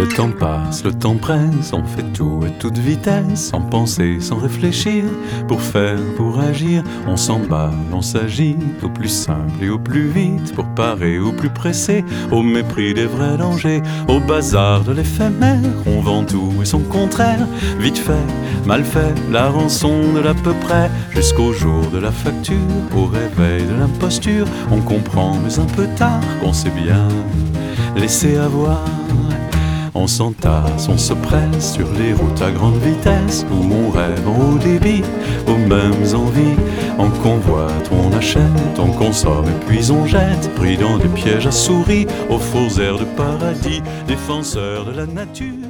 Le temps passe, le temps presse, on fait tout à toute vitesse, sans penser, sans réfléchir, pour faire, pour agir, on s'emballe, on s'agit, au plus simple et au plus vite, pour parer au plus pressé, au mépris des vrais dangers, au bazar de l'éphémère, on vend tout et son contraire, vite fait, mal fait, la rançon de l'à peu près, jusqu'au jour de la facture, au réveil de l'imposture, on comprend mais un peu tard qu'on sait bien laisser avoir. On s'entasse, on se presse sur les routes à grande vitesse où on rêve en haut débit, aux mêmes envies. On convoite, on achète, on consomme et puis on jette, pris dans des pièges à souris, aux faux airs de paradis, défenseurs de la nature.